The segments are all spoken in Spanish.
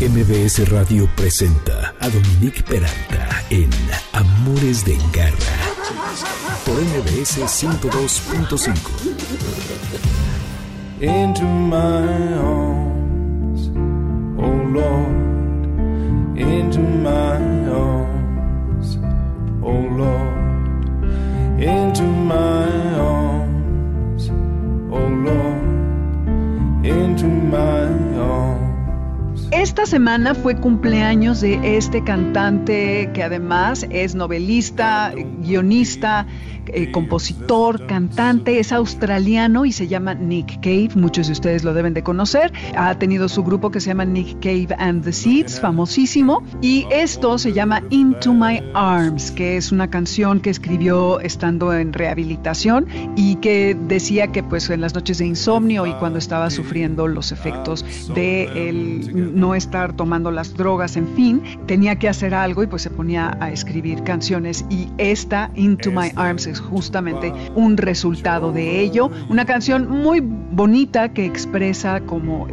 MBS Radio presenta a Dominique Peralta en Amores de Garra por MBS 102.5. Into my arms, oh Lord, into my arms, oh Lord, into my arms, oh Lord, into my arms. Esta semana fue cumpleaños de este cantante que además es novelista, guionista, compositor, cantante, es australiano y se llama Nick Cave. Muchos de ustedes lo deben de conocer. Ha tenido su grupo que se llama Nick Cave and the Seeds, famosísimo. Y esto se llama Into My Arms, que es una canción que escribió estando en rehabilitación y que decía que pues en las noches de insomnio y cuando estaba sufriendo los efectos de el no estar tomando las drogas, en fin, tenía que hacer algo y pues se ponía a escribir canciones, y esta Into My Arms es justamente un resultado de ello. Una canción muy bonita que expresa como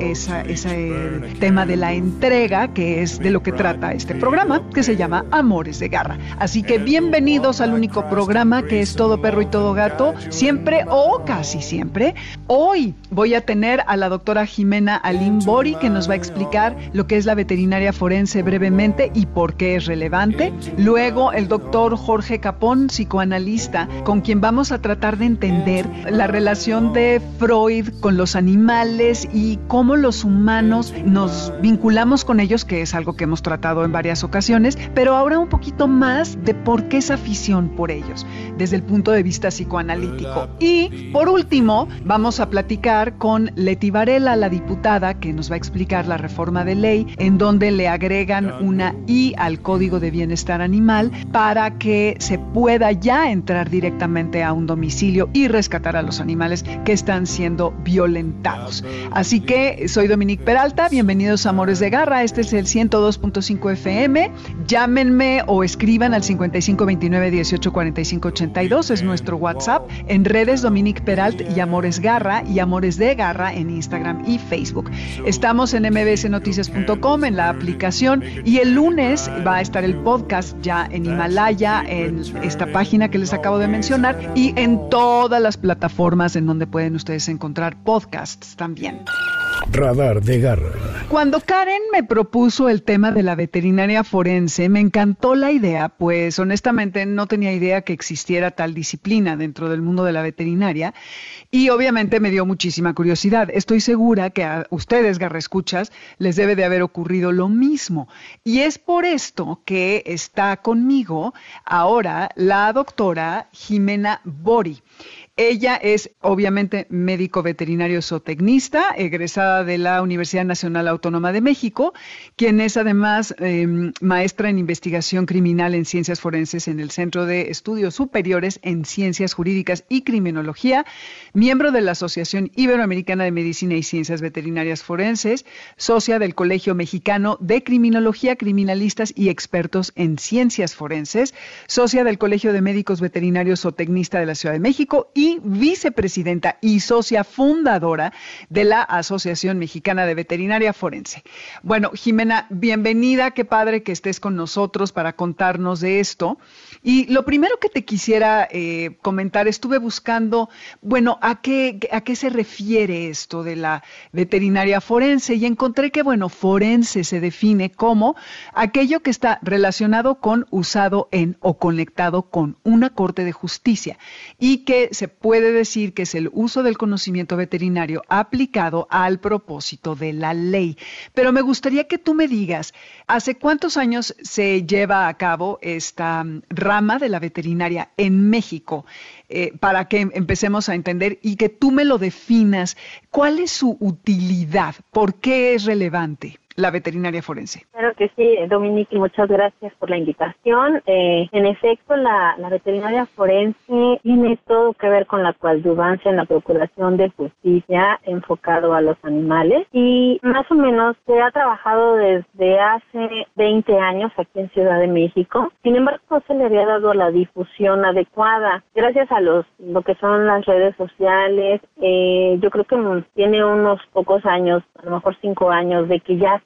ese tema de la entrega, que es de lo que trata este programa, que se llama Amores de Garra. Así que bienvenidos al único programa que es todo perro y todo gato, siempre o casi siempre. Hoy voy a tener a la doctora Jimena Alim Bori, que nos va a explicar lo que es la veterinaria forense brevemente y por qué es relevante. Luego el doctor Jorge Capón, psicoanalista, con quien vamos a tratar de entender la relación de Freud con los animales y cómo los humanos nos vinculamos con ellos, que es algo que hemos tratado en varias ocasiones, pero ahora un poquito más de por qué esa afición por ellos, desde el punto de vista psicoanalítico. Y por último, vamos a platicar con Leti Varela, la diputada, que nos va a explicar la reforma de ley en donde le agregan una I al Código de Bienestar Animal para que se pueda ya entrar directamente a un domicilio y rescatar a los animales que están siendo violentados. Así que soy Dominique Peralta, bienvenidos a Amores de Garra, este es el 102.5 FM, llámenme o escriban al 5529 18 45 82, es nuestro WhatsApp, en redes Dominique Peralta y Amores Garra y Amores de Garra en Instagram y Facebook. Estamos en mbsnoticias.com, en la aplicación, y el lunes va a estar el podcast ya en Himalaya, en esta página que les acabo de mencionar, y en todas las plataformas en donde pueden ustedes encontrar podcasts también. Radar de Garra. Cuando Karen me propuso el tema de la veterinaria forense, me encantó la idea, pues honestamente no tenía idea que existiera tal disciplina dentro del mundo de la veterinaria, y obviamente me dio muchísima curiosidad. Estoy segura que a ustedes, garraescuchas, les debe de haber ocurrido lo mismo. Y es por esto que está conmigo ahora la doctora Jimena Bori. Ella es obviamente médico veterinario zootecnista, egresada de la Universidad Nacional Autónoma de México, quien es además maestra en investigación criminal en ciencias forenses en el Centro de Estudios Superiores en Ciencias Jurídicas y Criminología, miembro de la Asociación Iberoamericana de Medicina y Ciencias Veterinarias Forenses, socia del Colegio Mexicano de Criminología, Criminalistas y Expertos en Ciencias Forenses, socia del Colegio de Médicos Veterinarios Zootecnista de la Ciudad de México y vicepresidenta y socia fundadora de la Asociación Mexicana de Veterinaria Forense. Bueno, Jimena, bienvenida, qué padre que estés con nosotros para contarnos de esto. Y lo primero que te quisiera comentar, estuve buscando, bueno, ¿a qué se refiere esto de la veterinaria forense? Y encontré que, bueno, forense se define como aquello que está relacionado con, usado en o conectado con una corte de justicia, y que se puede decir que es el uso del conocimiento veterinario aplicado al propósito de la ley. Pero me gustaría que tú me digas, ¿hace cuántos años se lleva a cabo esta rama de la veterinaria en México? Para que empecemos a entender y que tú me lo definas, ¿cuál es su utilidad? ¿Por qué es relevante la veterinaria forense? Claro que sí, Dominique, muchas gracias por la invitación. En efecto, la veterinaria forense tiene todo que ver con la coadyuvancia en la procuración de justicia enfocado a los animales, y más o menos se ha trabajado desde hace 20 años aquí en Ciudad de México. Sin embargo, no se le había dado la difusión adecuada. Gracias a lo que son las redes sociales, yo creo que tiene unos pocos años, a lo mejor 5 años, de que ya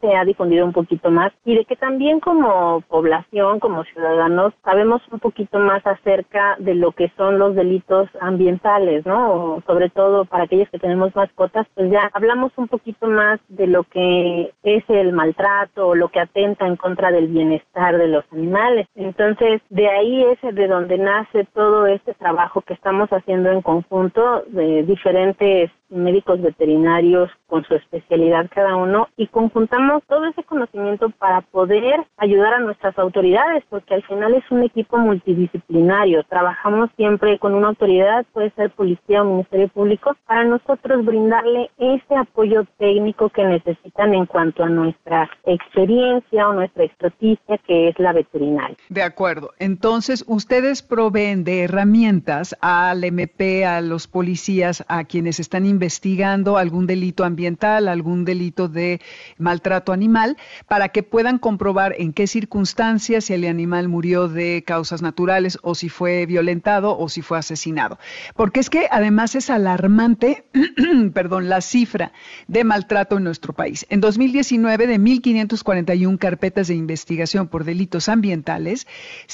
se ha difundido un poquito más y de que también como población, como ciudadanos, sabemos un poquito más acerca de lo que son los delitos ambientales, ¿no? O sobre todo para aquellos que tenemos mascotas, pues ya hablamos un poquito más de lo que es el maltrato o lo que atenta en contra del bienestar de los animales. Entonces, de ahí es de donde nace todo este trabajo que estamos haciendo en conjunto de diferentes médicos veterinarios con su especialidad cada uno y conjuntamos todo ese conocimiento para poder ayudar a nuestras autoridades, porque al final es un equipo multidisciplinario. Trabajamos siempre con una autoridad, puede ser policía o ministerio público, para nosotros brindarle ese apoyo técnico que necesitan en cuanto a nuestra experiencia o nuestra experticia, que es la veterinaria. De acuerdo. Entonces, ustedes proveen de herramientas al MP, a los policías, a quienes están investigando algún delito ambiental, algún delito de maltrato animal, para que puedan comprobar en qué circunstancias, si el animal murió de causas naturales o si fue violentado o si fue asesinado. Porque es que además es alarmante, la cifra de maltrato en nuestro país. En 2019, de 1,541 carpetas de investigación por delitos ambientales,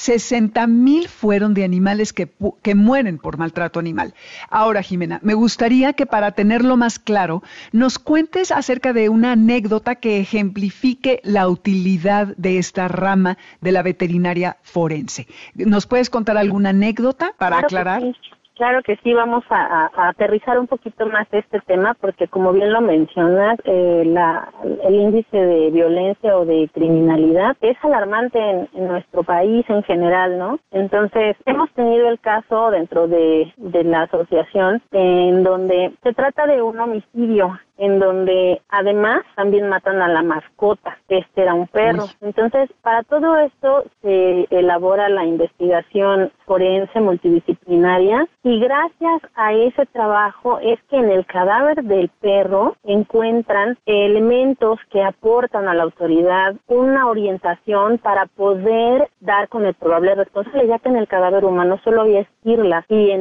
60,000 fueron de animales que mueren por maltrato animal. Ahora, Jimena, me gustaría que para tenerlo más claro, nos cuentes acerca de una anécdota que ejemplifique la utilidad de esta rama de la veterinaria forense. ¿Nos puedes contar alguna anécdota para aclarar? Claro que sí, vamos a aterrizar un poquito más este tema porque, como bien lo mencionas, el índice de violencia o de criminalidad es alarmante en nuestro país en general, ¿no? Entonces, hemos tenido el caso dentro de la asociación en donde se trata de un homicidio, en donde además también matan a la mascota, este era un perro. Entonces, para todo esto se elabora la investigación forense multidisciplinaria y gracias a ese trabajo es que en el cadáver del perro encuentran elementos que aportan a la autoridad una orientación para poder dar con el probable responsable, ya que en el cadáver humano solo había esquirlas y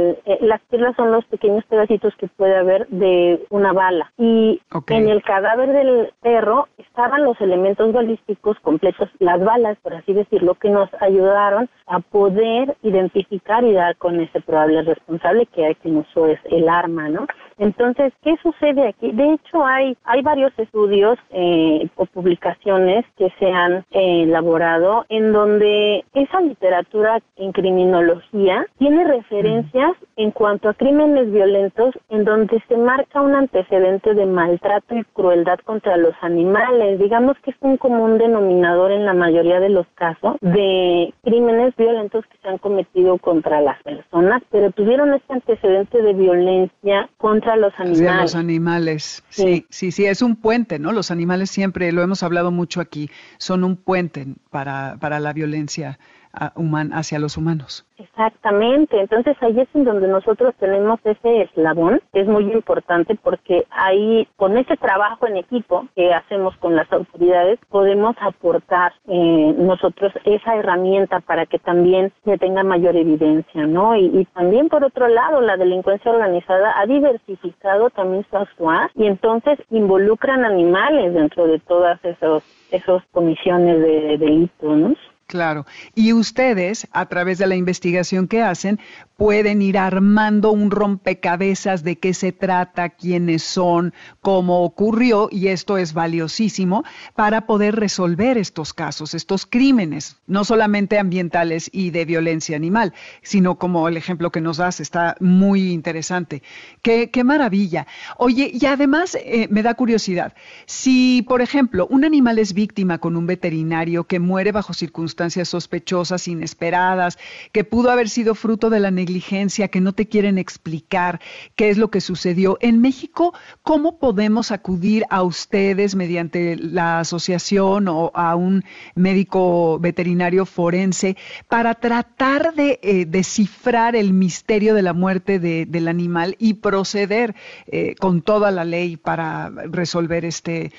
las esquirlas son los pequeños pedacitos que puede haber de una bala. Y en el cadáver del perro estaban los elementos balísticos completos, las balas, por así decirlo, que nos ayudaron a poder identificar y dar con ese probable responsable que usó el arma, ¿no? Entonces, ¿qué sucede aquí? De hecho, hay varios estudios o publicaciones que se han elaborado en donde esa literatura en criminología tiene referencias en cuanto a crímenes violentos en donde se marca un antecedente de maltrato y crueldad contra los animales. Digamos que es un común denominador en la mayoría de los casos de crímenes violentos que se han cometido contra las personas, pero tuvieron este antecedente de violencia contra los animales. De los animales, sí, es un puente, ¿no? Los animales siempre, lo hemos hablado mucho aquí, son un puente para la violencia hacia los humanos. Exactamente, entonces ahí es en donde nosotros tenemos ese eslabón, es muy importante porque ahí con ese trabajo en equipo que hacemos con las autoridades podemos aportar nosotros esa herramienta para que también se tenga mayor evidencia, ¿no? Y también por otro lado la delincuencia organizada ha diversificado también su actuar y entonces involucran animales dentro de todas esos comisiones de delitos, ¿no? Claro. Y ustedes, a través de la investigación que hacen, pueden ir armando un rompecabezas de qué se trata, quiénes son, cómo ocurrió, y esto es valiosísimo para poder resolver estos casos, estos crímenes, no solamente ambientales y de violencia animal, sino como el ejemplo que nos das, está muy interesante. ¡Qué maravilla! Oye, y además me da curiosidad, si, por ejemplo, un animal es víctima con un veterinario que muere bajo circunstancias sospechosas, inesperadas, que pudo haber sido fruto de la negligencia, que no te quieren explicar qué es lo que sucedió. En México, ¿cómo podemos acudir a ustedes mediante la asociación o a un médico veterinario forense para tratar de descifrar el misterio de la muerte del animal y proceder con toda la ley para resolver este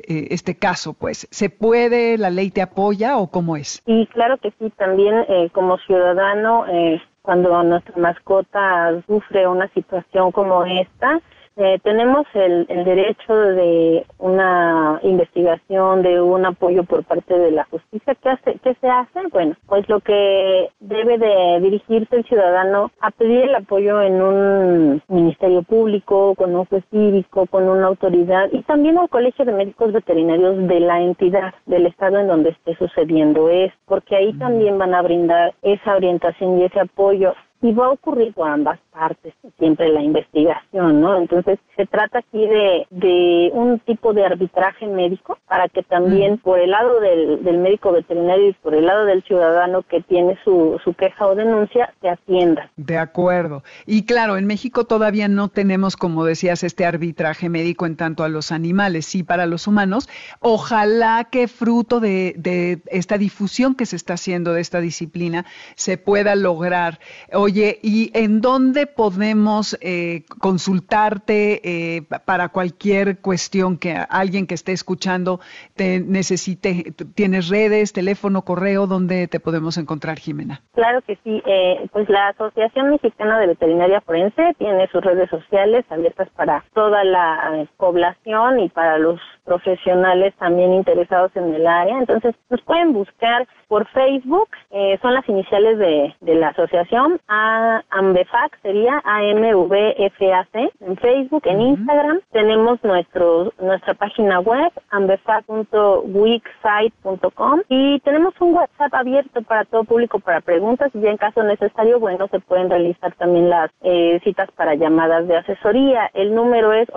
caso? Pues, ¿se puede? ¿La ley te apoya o cómo es? Sí, claro que sí. También como ciudadano, cuando nuestra mascota sufre una situación como esta, tenemos el derecho de una investigación, de un apoyo por parte de la justicia. ¿Qué se hace? Bueno, pues lo que debe de dirigirse el ciudadano a pedir el apoyo en un ministerio público, con un juez cívico, con una autoridad y también al Colegio de Médicos Veterinarios de la entidad, del estado en donde esté sucediendo esto, porque ahí también van a brindar esa orientación y ese apoyo. Y va a ocurrir por ambas partes, siempre la investigación, ¿no? Entonces, se trata aquí de un tipo de arbitraje médico para que también por el lado del médico veterinario y por el lado del ciudadano que tiene su queja o denuncia, se atienda. De acuerdo. Y claro, en México todavía no tenemos, como decías, este arbitraje médico en tanto a los animales, sí para los humanos. Ojalá que fruto de esta difusión que se está haciendo de esta disciplina se pueda lograr. Oye, ¿y en dónde podemos consultarte para cualquier cuestión que alguien que esté escuchando te necesite? ¿Tienes redes, teléfono, correo? ¿Dónde te podemos encontrar, Jimena? Claro que sí. Pues la Asociación Mexicana de Veterinaria Forense tiene sus redes sociales abiertas para toda la población y para los profesionales también interesados en el área. Entonces, nos pueden buscar por Facebook, son las iniciales de la asociación, AMVFAC sería AMVFAC, en Facebook, en Instagram. Tenemos nuestra página web, amvefac.wixsite.com, y tenemos un WhatsApp abierto para todo público para preguntas, y en caso necesario, bueno, se pueden realizar también las citas para llamadas de asesoría. El número es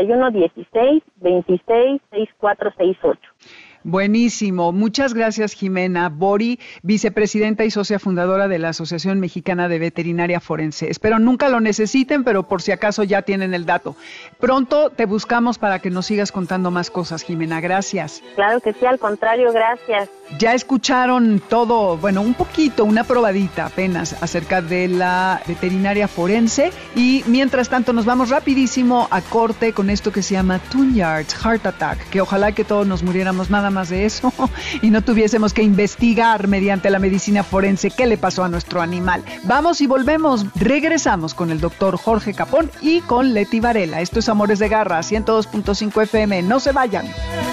8116-266468. Buenísimo. Muchas gracias, Jimena Bori, vicepresidenta y socia fundadora de la Asociación Mexicana de Veterinaria Forense. Espero nunca lo necesiten, pero por si acaso ya tienen el dato. Pronto te buscamos para que nos sigas contando más cosas, Jimena. Gracias. Claro que sí, al contrario, gracias. Ya escucharon todo, bueno, un poquito, una probadita apenas acerca de la veterinaria forense, y mientras tanto nos vamos rapidísimo a corte con esto que se llama Tune-Yards Heart Attack, que ojalá que todos nos muriéramos nada más de eso y no tuviésemos que investigar mediante la medicina forense qué le pasó a nuestro animal. Vamos y volvemos, regresamos con el doctor Jorge Capón y con Leti Varela. Esto es Amores de Garra, 102.5 FM, no se vayan.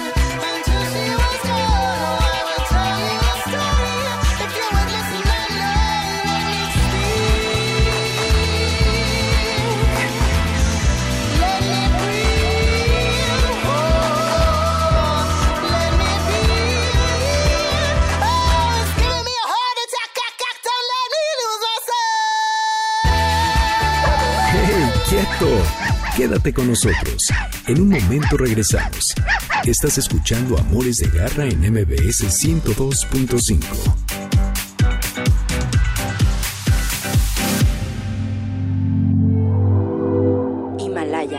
Quédate con nosotros. En un momento regresamos. Estás escuchando Amores de Garra en MBS 102.5. Himalaya.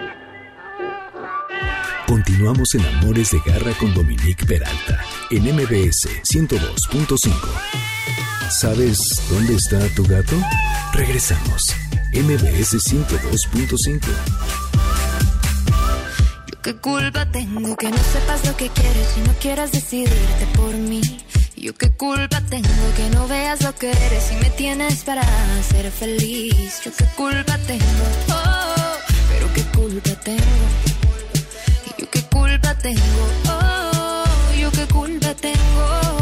Continuamos en Amores de Garra con Dominique Peralta en MBS 102.5. ¿Sabes dónde está tu gato? Regresamos. MBS 102.5. Yo qué culpa tengo que no sepas lo que quieres y no quieras decidirte por mí. Yo qué culpa tengo que no veas lo que eres y me tienes para ser feliz. Yo qué culpa tengo, oh, pero qué culpa tengo. Yo qué culpa tengo, oh, yo qué culpa tengo.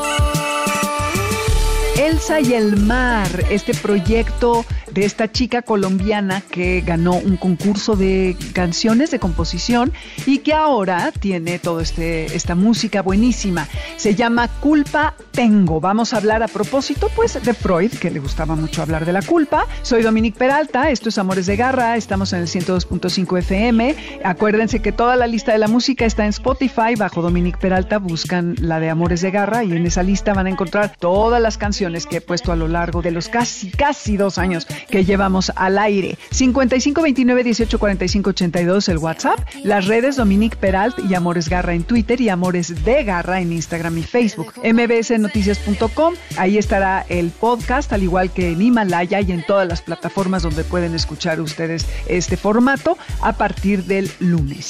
Elsa y el mar, este proyecto de esta chica colombiana que ganó un concurso de canciones de composición y que ahora tiene toda esta música buenísima. Se llama Culpa Tengo. Vamos a hablar a propósito, pues, de Freud, que le gustaba mucho hablar de la culpa. Soy Dominique Peralta, esto es Amores de Garra, estamos en el 102.5 FM. Acuérdense que toda la lista de la música está en Spotify, bajo Dominique Peralta, buscan la de Amores de Garra y en esa lista van a encontrar todas las canciones que he puesto a lo largo de los casi 2 años que llevamos al aire. 5529-1845-82 el WhatsApp, las redes Dominique Peralt y Amores Garra en Twitter y Amores de Garra en Instagram y Facebook. mbsnoticias.com, ahí estará el podcast, al igual que en Himalaya y en todas las plataformas donde pueden escuchar ustedes este formato a partir del lunes.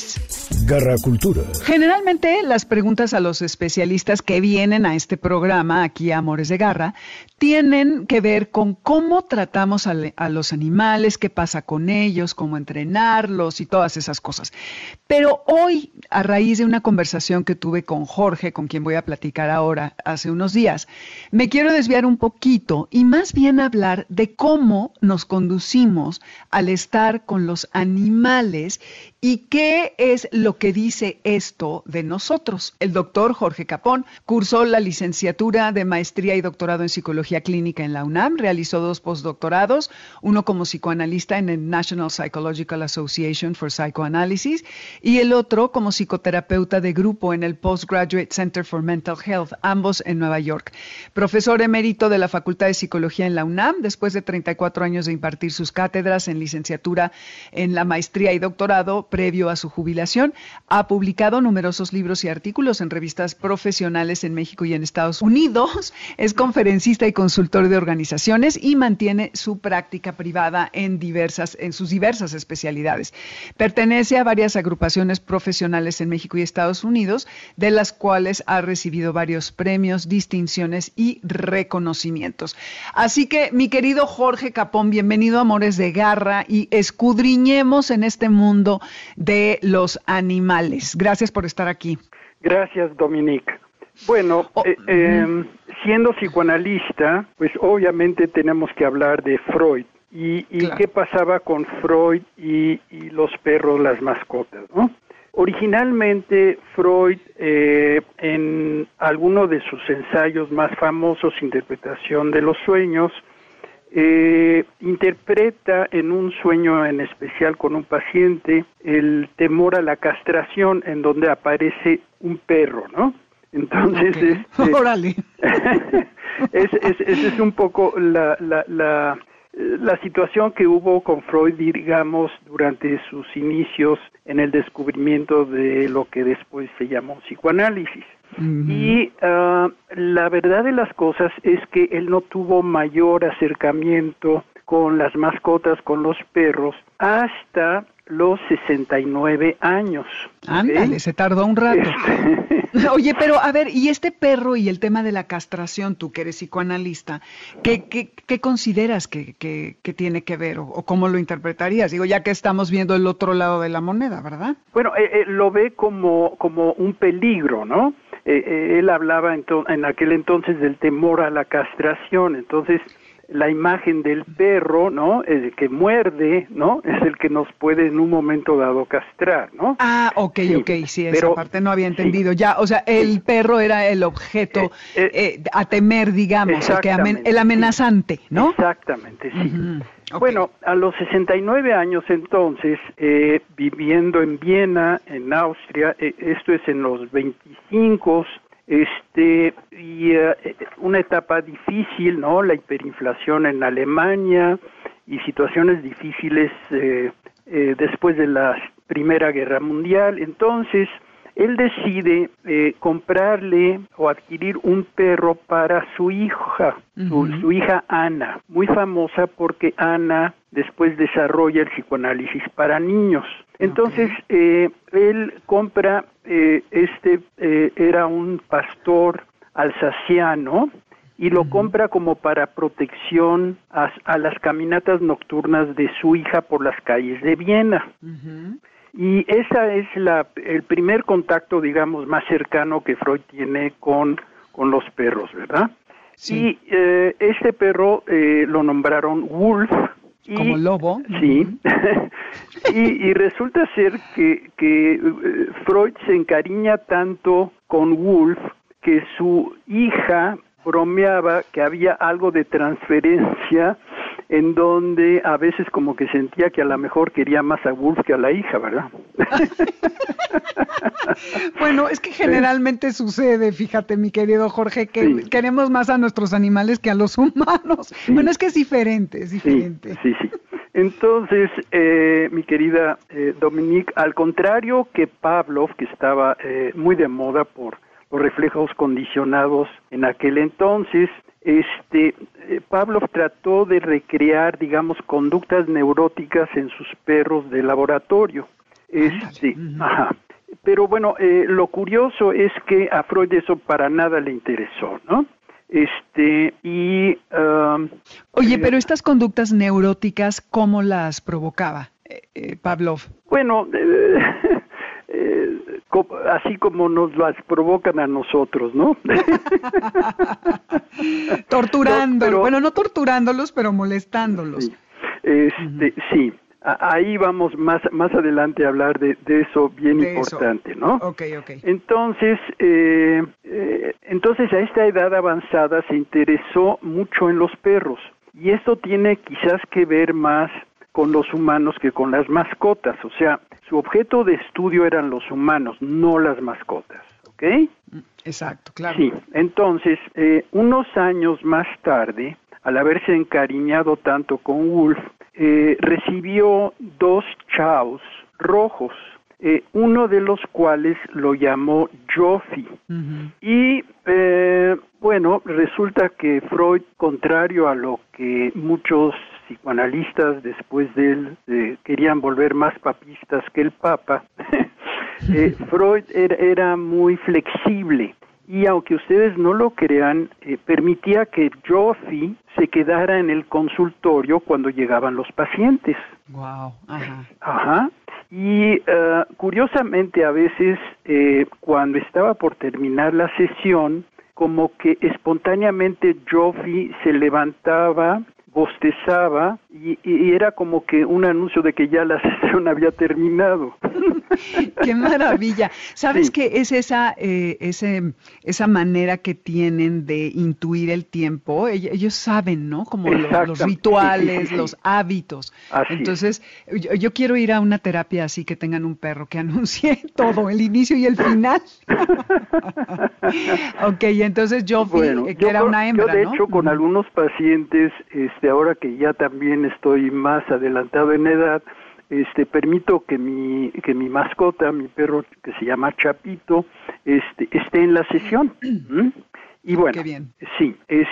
Garra Cultura. Generalmente las preguntas a los especialistas que vienen a este programa, aquí a Amores de Garra, tienen que ver con cómo tratamos a los animales, qué pasa con ellos, cómo entrenarlos y todas esas cosas. Pero hoy, a raíz de una conversación que tuve con Jorge, con quien voy a platicar ahora, hace unos días, me quiero desviar un poquito y más bien hablar de cómo nos conducimos al estar con los animales y qué es lo que dice esto de nosotros. El doctor Jorge Capón cursó la licenciatura de maestría y doctorado en psicología clínica en la UNAM, realizó 2 postdoctorados, uno como psicoanalista en el National Psychological Association for Psychoanalysis y el otro como psicoterapeuta de grupo en el Postgraduate Center for Mental Health, ambos en Nueva York. Profesor emérito de la Facultad de Psicología en la UNAM, después de 34 años de impartir sus cátedras en licenciatura en la maestría y doctorado previo a su jubilación, ha publicado numerosos libros y artículos en revistas profesionales en México y en Estados Unidos, es conferencista y consultor de organizaciones y mantiene su práctica privada en sus diversas especialidades. Pertenece a varias agrupaciones profesionales en México y Estados Unidos, de las cuales ha recibido varios premios, distinciones y reconocimientos. Así que, mi querido Jorge Capón, bienvenido a Amores de Garra y escudriñemos en este mundo de los animales. Gracias por estar aquí. Gracias, Dominique. Bueno, siendo psicoanalista, pues obviamente tenemos que hablar de Freud y claro, qué pasaba con Freud y los perros, las mascotas, ¿no? Originalmente Freud, en alguno de sus ensayos más famosos, Interpretación de los sueños, interpreta en un sueño en especial con un paciente el temor a la castración, en donde aparece un perro, ¿no? Entonces, okay. Órale. Esa es un poco la situación que hubo con Freud, digamos, durante sus inicios en el descubrimiento de lo que después se llamó psicoanálisis. Uh-huh. Y la verdad de las cosas es que él no tuvo mayor acercamiento con las mascotas, con los perros, hasta los 69 años. Ándale, ¿okay? Se tardó un rato. Oye, pero a ver, y este perro y el tema de la castración, tú que eres psicoanalista, ¿qué consideras que tiene que ver o cómo lo interpretarías? Digo, ya que estamos viendo el otro lado de la moneda, ¿verdad? Bueno, lo ve como un peligro, ¿no? Él hablaba en aquel entonces del temor a la castración, entonces la imagen del perro, ¿no? El que muerde, ¿no? Es el que nos puede en un momento dado castrar, ¿no? Ah, ok, sí, esa parte no había entendido. Sí. Ya, o sea, el perro era el objeto a temer, digamos, el amenazante, ¿no? Exactamente, sí. Uh-huh. Okay. Bueno, a los 69 años entonces, viviendo en Viena, en Austria, esto es en los 25, y una etapa difícil, ¿no? La hiperinflación en Alemania y situaciones difíciles después de la Primera Guerra Mundial. Entonces, él decide comprarle o adquirir un perro para su hija, uh-huh, su hija Ana, muy famosa porque Ana después desarrolla el psicoanálisis para niños. Entonces, okay, él compra, era un pastor alsaciano, y lo uh-huh, compra como para protección a las caminatas nocturnas de su hija por las calles de Viena. Uh-huh. Y esa es el primer contacto, digamos, más cercano que Freud tiene con los perros, ¿verdad? Sí. Y este perro lo nombraron Wolf. Como lobo. Sí. y resulta ser que Freud se encariña tanto con Wolf que su hija bromeaba que había algo de transferencia en donde a veces como que sentía que a lo mejor quería más a Wolf que a la hija, ¿verdad? Bueno, es que generalmente sucede, fíjate, mi querido Jorge, que queremos más a nuestros animales que a los humanos. Sí. Bueno, es que es diferente. Sí. Entonces, mi querida Dominique, al contrario que Pavlov, que estaba muy de moda por los reflejos condicionados en aquel entonces, Pavlov trató de recrear, digamos, conductas neuróticas en sus perros de laboratorio. Ajá. Pero bueno, lo curioso es que a Freud eso para nada le interesó, ¿no? Oye, pero estas conductas neuróticas, ¿cómo las provocaba Pavlov? Bueno, así como nos las provocan a nosotros, ¿no? Torturándolos, bueno, no torturándolos, pero molestándolos. Sí, sí. Ahí vamos más adelante a hablar de eso bien importante, ¿no? Okay. Entonces a esta edad avanzada se interesó mucho en los perros, y esto tiene quizás que ver más con los humanos que con las mascotas. O sea, su objeto de estudio eran los humanos, no las mascotas, ¿ok? Exacto, claro. Sí, entonces, unos años más tarde, al haberse encariñado tanto con Wolf, recibió 2 chaos rojos, uno de los cuales lo llamó Joffy. Uh-huh. Y bueno, resulta que Freud, contrario a lo que muchos psicoanalistas después de él querían volver más papistas que el Papa, Freud era muy flexible. Y aunque ustedes no lo crean, permitía que Joffy se quedara en el consultorio cuando llegaban los pacientes. Wow. Ajá. Y curiosamente a veces cuando estaba por terminar la sesión, como que espontáneamente Joffy se levantaba, bostezaba y era como que un anuncio de que ya la sesión había terminado. ¡Qué maravilla! ¿Sabes Sí. qué es esa manera que tienen de intuir el tiempo? Ellos saben, ¿no? Como los rituales, sí. los hábitos. Así Entonces, yo quiero ir a una terapia así que tengan un perro que anuncie todo, el inicio y el final. Ok, entonces Joffy, que era una hembra, yo de ¿no? hecho con algunos pacientes, ahora que ya también estoy más adelantado en edad, permito que mi mascota, mi perro que se llama Chapito, esté en la sesión. ¿Mm? Y bueno, Qué bien. Sí,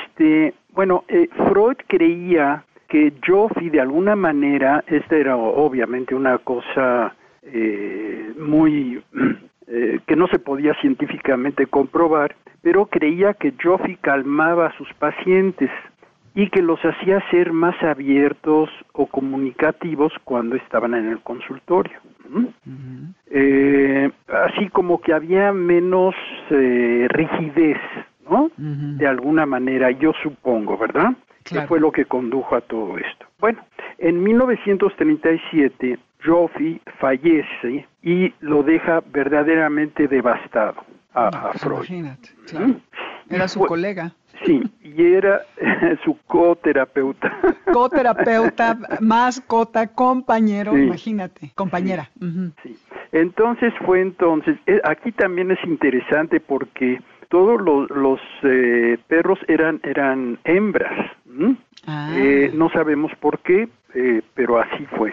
Freud creía que Joffy de alguna manera, esta era obviamente una cosa muy que no se podía científicamente comprobar, pero creía que Joffy calmaba a sus pacientes y que los hacía ser más abiertos o comunicativos cuando estaban en el consultorio. Uh-huh. Así como que había menos rigidez, ¿no? Uh-huh. De alguna manera, yo supongo, ¿verdad? Claro. Que fue lo que condujo a todo esto. Bueno, en 1937, Joffy fallece y lo deja verdaderamente devastado a Freud. Imagínate, claro. Era su colega. Sí, y era su coterapeuta. Coterapeuta, mascota, compañero, sí. Imagínate, compañera. Sí, uh-huh. Sí. Entonces, aquí también es interesante porque todos los perros eran hembras. No sabemos por qué, pero así fue.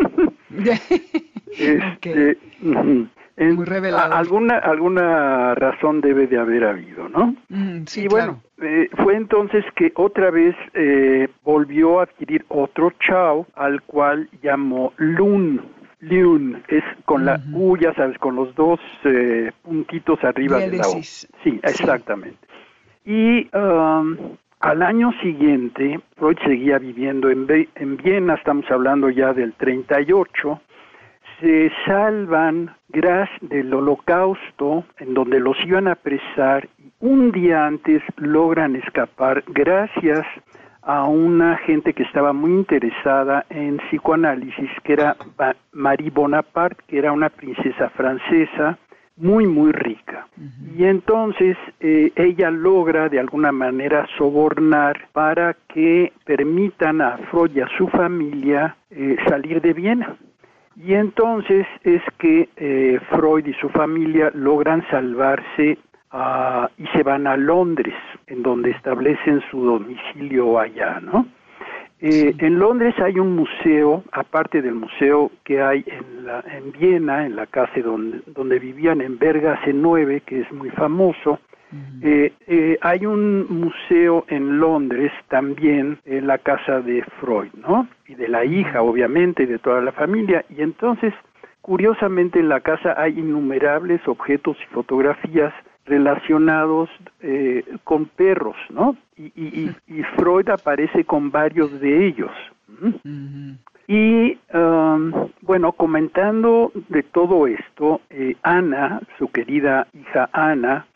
Okay. Uh-huh. Muy revelador. Alguna razón debe de haber habido, ¿no? Sí, y bueno, claro. Fue entonces que otra vez volvió a adquirir otro chao, al cual llamó Lun. Lun es con la U, ya sabes, con los 2 puntitos arriba de la U. Sí, exactamente. Y al año siguiente, Freud seguía viviendo en Viena, estamos hablando ya del 38, se salvan del Holocausto, en donde los iban a apresar, y un día antes logran escapar gracias a una gente que estaba muy interesada en psicoanálisis, que era Marie Bonaparte, que era una princesa francesa muy, muy rica. Uh-huh. Y entonces ella logra de alguna manera sobornar para que permitan a Freud y a su familia salir de Viena. Y entonces es que Freud y su familia logran salvarse y se van a Londres, en donde establecen su domicilio allá, ¿no? Sí. En Londres hay un museo, aparte del museo que hay en Viena, en la casa donde vivían, en Berggasse 9, que es muy famoso. Uh-huh. Hay un museo en Londres también, en la casa de Freud, ¿no? Y de la hija, obviamente, y de toda la familia. Y entonces, curiosamente en la casa hay innumerables objetos y fotografías relacionados con perros, ¿no? Y Freud aparece con varios de ellos. Uh-huh. Y bueno, comentando de todo esto, Ana, su querida hija Ana,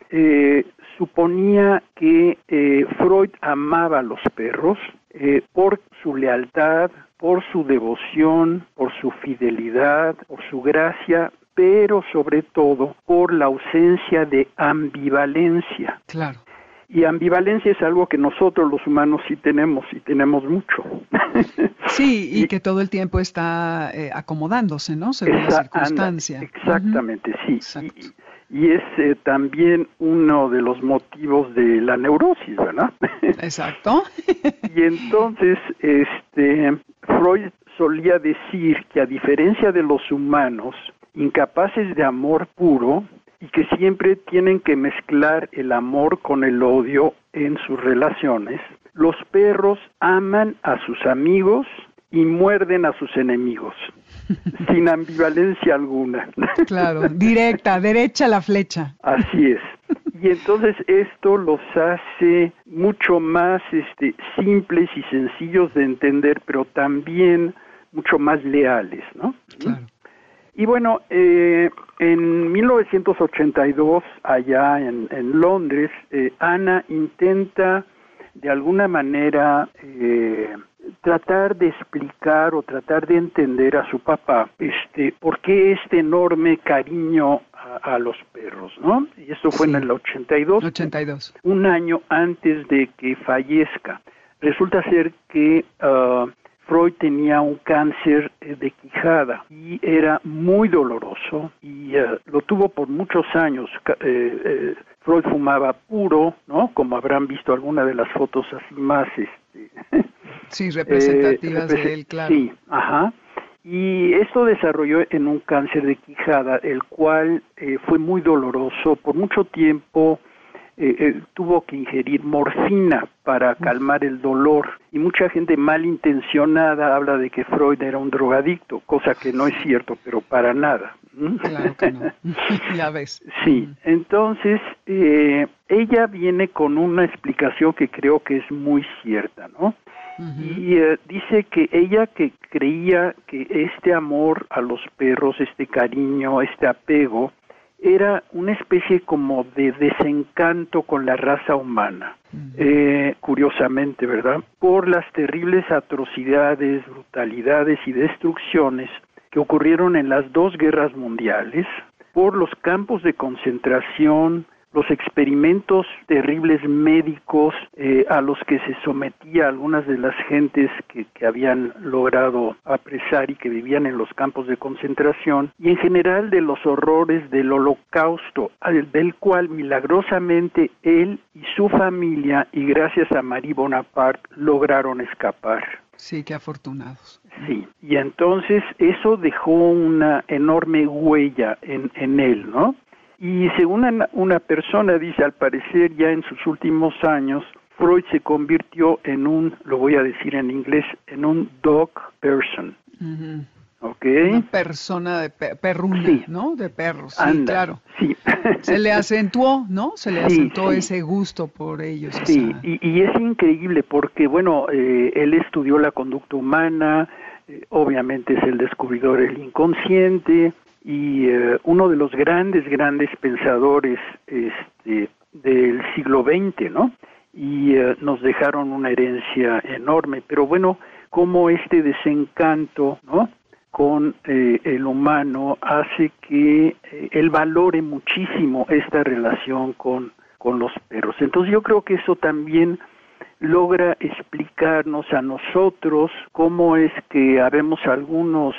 suponía que Freud amaba a los perros por su lealtad, por su devoción, por su fidelidad, por su gracia, pero sobre todo por la ausencia de ambivalencia. Claro. Y ambivalencia es algo que nosotros los humanos sí tenemos, y tenemos mucho. Sí, y que todo el tiempo está acomodándose, ¿no? Según la circunstancia. Exactamente, uh-huh. Sí. Y es también uno de los motivos de la neurosis, ¿verdad? Exacto. Y entonces, Freud solía decir que a diferencia de los humanos, incapaces de amor puro, y que siempre tienen que mezclar el amor con el odio en sus relaciones, los perros aman a sus amigos y muerden a sus enemigos, sin ambivalencia alguna. Claro, directa, derecha la flecha. Así es. Y entonces esto los hace mucho más simples y sencillos de entender, pero también mucho más leales, ¿no? Claro. Y bueno, en 1982, allá en Londres, Ana intenta de alguna manera tratar de explicar o tratar de entender a su papá por qué este enorme cariño a los perros, ¿no? Y esto fue en el 82, un año antes de que fallezca. Resulta ser que Freud tenía un cáncer de quijada y era muy doloroso y lo tuvo por muchos años. Freud fumaba puro, ¿no? Como habrán visto alguna de las fotos así más sí, representativas de él, claro. Sí, ajá. Y esto desarrolló en un cáncer de quijada, el cual fue muy doloroso. Por mucho tiempo tuvo que ingerir morfina para calmar el dolor. Y mucha gente malintencionada habla de que Freud era un drogadicto, cosa que no es cierto, pero para nada. Claro que no. Ya ves. Sí, entonces ella viene con una explicación que creo que es muy cierta, ¿no? Uh-huh. Y dice que ella que creía que este amor a los perros, este cariño, este apego, era una especie como de desencanto con la raza humana, curiosamente, ¿verdad? Por las terribles atrocidades, brutalidades y destrucciones que ocurrieron en las dos guerras mundiales, por los campos de concentración, los experimentos terribles médicos a los que se sometía algunas de las gentes que habían logrado apresar y que vivían en los campos de concentración, y en general de los horrores del Holocausto, del cual milagrosamente él y su familia, y gracias a Marie Bonaparte, lograron escapar. Sí, qué afortunados. Sí, y entonces eso dejó una enorme huella en él, ¿no? Y según una persona dice, al parecer ya en sus últimos años, Freud se convirtió en lo voy a decir en inglés, en un dog person. Uh-huh. ¿Ok? Una persona de perruna, sí. ¿No? De perros, sí, anda, claro. Sí. Se le acentuó, ¿no? Se le acentuó ese gusto por ellos. Sí, y es increíble porque, bueno, él estudió la conducta humana, obviamente es el descubridor del inconsciente, y uno de los grandes pensadores del siglo XX, ¿no? Y nos dejaron una herencia enorme, pero bueno, como este desencanto, ¿no?, con el humano hace que él valore muchísimo esta relación con los perros. Entonces yo creo que eso también logra explicarnos a nosotros cómo es que habemos algunos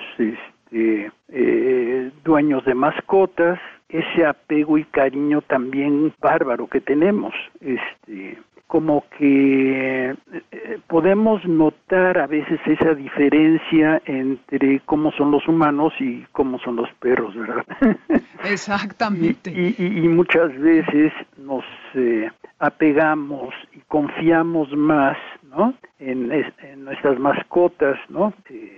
dueños de mascotas, ese apego y cariño también bárbaro que tenemos, como que podemos notar a veces esa diferencia entre cómo son los humanos y cómo son los perros, ¿verdad? Exactamente. Y muchas veces nos apegamos y confiamos más, ¿no?, en nuestras mascotas, ¿no?,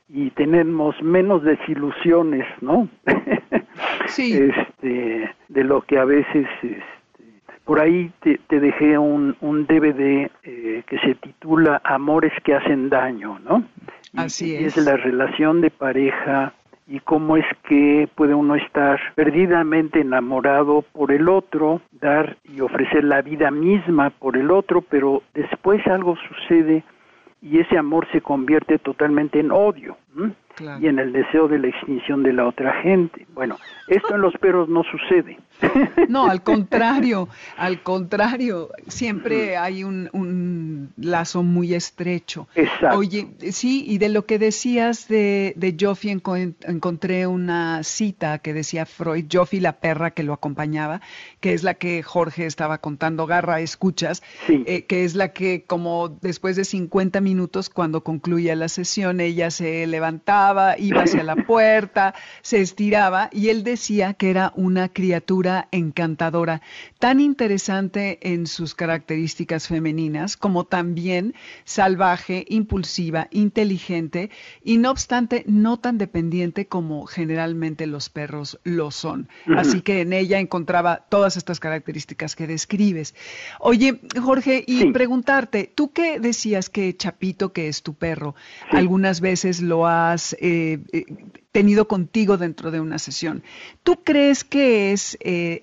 y tenemos menos desilusiones, ¿no? Sí. De lo que a veces, por ahí te dejé un DVD que se titula Amores que hacen daño, ¿no? Así es la relación de pareja y cómo es que puede uno estar perdidamente enamorado por el otro, dar y ofrecer la vida misma por el otro, pero después algo sucede y ese amor se convierte totalmente en odio, ¿m? Claro. Y en el deseo de la extinción de la otra gente. Bueno, esto en los perros no sucede. No, al contrario, siempre hay un lazo muy estrecho. Exacto. Oye, sí, y de lo que decías de Joffy, encontré una cita que decía Freud, Joffy, la perra que lo acompañaba, que es la que Jorge estaba contando, Garra, escuchas, sí. Que es la que como después de 50 minutos, cuando concluía la sesión, ella se levantaba, iba hacia la puerta, se estiraba, y él decía que era una criatura encantadora, tan interesante en sus características femeninas, como también salvaje, impulsiva, inteligente, y no obstante, no tan dependiente como generalmente los perros lo son. Uh-huh. Así que en ella encontraba todas estas características que describes. Oye, Jorge, y sí. Preguntarte, tú que decías que Chapito, que es tu perro, sí. Algunas veces lo has tenido contigo dentro de una sesión. ¿Tú crees que es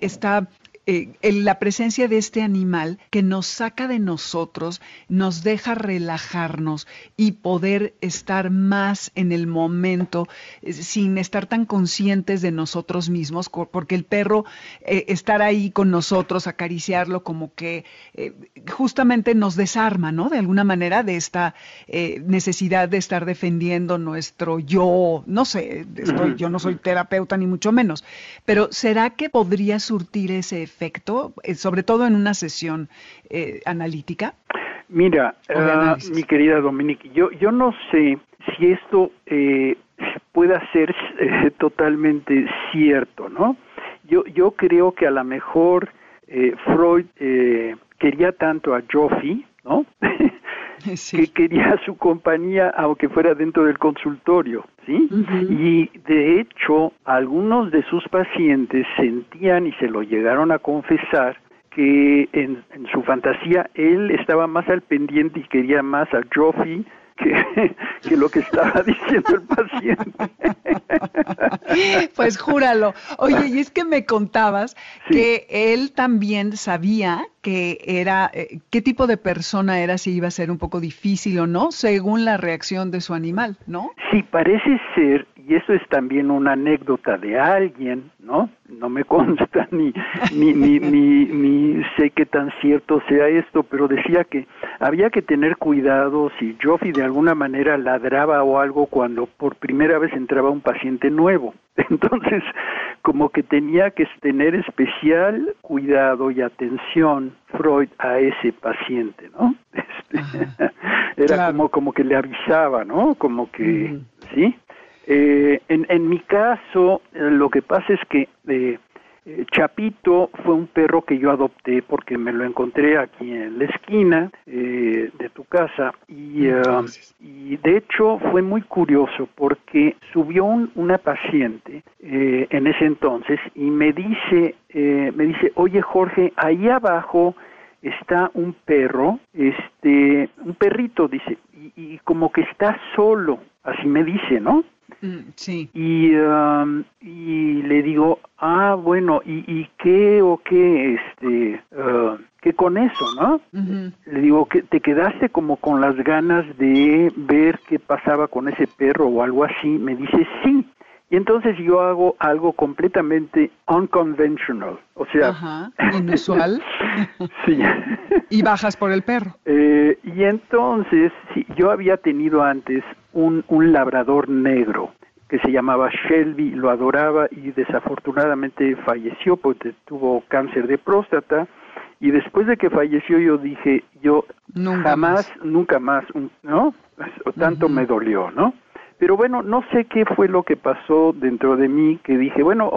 la presencia de este animal que nos saca de nosotros, nos deja relajarnos y poder estar más en el momento sin estar tan conscientes de nosotros mismos? Porque el perro, estar ahí con nosotros, acariciarlo, como que justamente nos desarma, ¿no? De alguna manera, de esta necesidad de estar defendiendo nuestro yo. No sé, yo no soy terapeuta ni mucho menos, pero ¿será que podría surtir ese efecto, sobre todo en una sesión analítica? Mira, mi querida Dominique, yo no sé si esto pueda ser totalmente cierto, ¿no? Yo creo que a lo mejor Freud quería tanto a Joffy, ¿no? Sí. Que quería su compañía, aunque fuera dentro del consultorio, ¿sí? Uh-huh. Y de hecho, algunos de sus pacientes sentían y se lo llegaron a confesar que en su fantasía él estaba más al pendiente y quería más a Joffy que lo que estaba diciendo el paciente. Pues júralo. Oye, y es que me contabas sí. Que él también sabía que era, qué tipo de persona era, si iba a ser un poco difícil o no, según la reacción de su animal, ¿no? Sí, parece ser, y eso es también una anécdota de alguien, ¿no? No me consta ni sé qué tan cierto sea esto, pero decía que había que tener cuidado si Joffy de alguna manera ladraba o algo cuando por primera vez entraba un paciente nuevo. Entonces, como que tenía que tener especial cuidado y atención Freud a ese paciente, ¿no? Era claro. como que le avisaba, ¿no? Como que, ¿sí? En mi caso, lo que pasa es que Chapito fue un perro que yo adopté porque me lo encontré aquí en la esquina de tu casa y de hecho fue muy curioso porque subió una paciente en ese entonces y me dice, oye Jorge, ahí abajo está un perro, un perrito, dice, y como que está solo, así me dice, ¿no? Sí. Y le digo, bueno, ¿y qué o qué, qué con eso, no? Uh-huh. Le digo, que te quedaste como con las ganas de ver qué pasaba con ese perro o algo así. Me dice, sí. Y entonces yo hago algo completamente unconventional, o sea... Ajá, inusual. Sí. Y bajas por el perro. Y entonces, sí, yo había tenido antes un labrador negro que se llamaba Shelby, lo adoraba y desafortunadamente falleció porque tuvo cáncer de próstata. Y después de que falleció yo dije, nunca más, ¿no? Tanto me dolió, ¿no? Pero bueno, no sé qué fue lo que pasó dentro de mí, que dije, bueno,